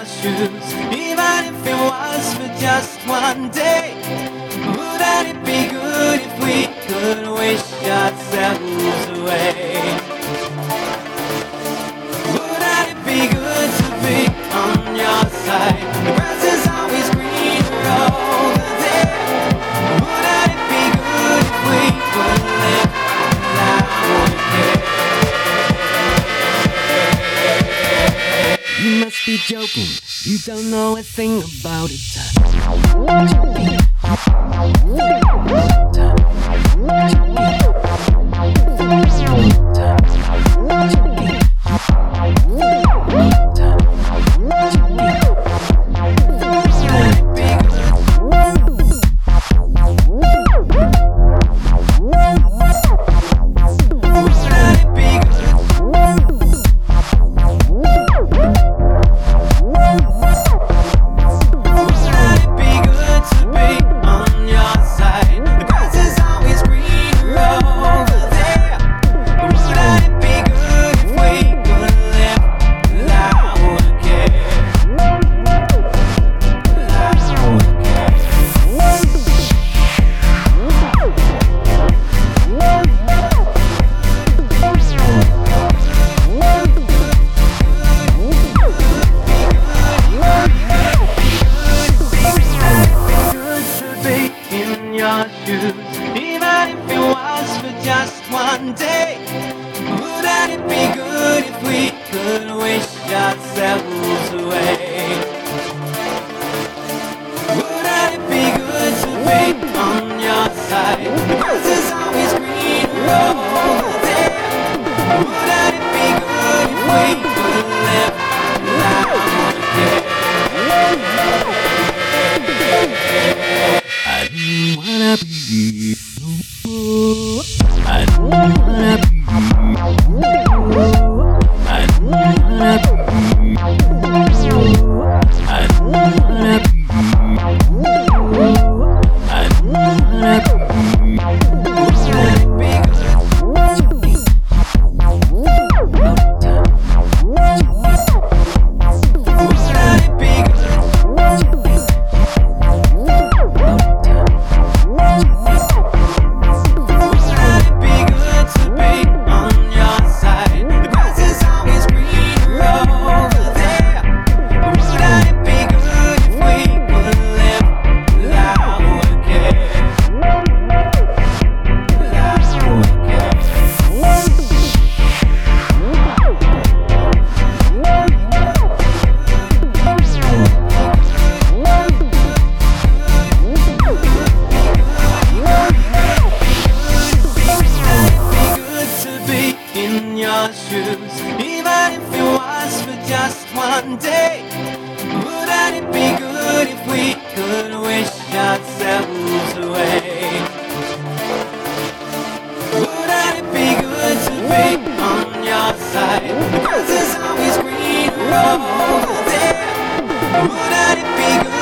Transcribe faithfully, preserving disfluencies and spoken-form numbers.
shoes, even if it was for just one day. Wouldn't it be good if we could wish ourselves away? Wouldn't it be good to be on your side? The grass is always greener over there. Wouldn't it be good if we could live without care? You must be joking, you don't know a thing about it. Joking. Even if it was for just one day, wouldn't it be good if we could wish ourselves away? Wouldn't it be good to be on your side? The grass is always greener over there. Wouldn't it be good if we could live without care? I don't wanna be no I don't wanna be I don't wanna be I don't wanna be I don't wanna be shoes, even if it was for just one day. Wouldn't it be good if we could wish ourselves away? Wouldn't it be good to be on your side? The grass is always greener over there. Wouldn't it be good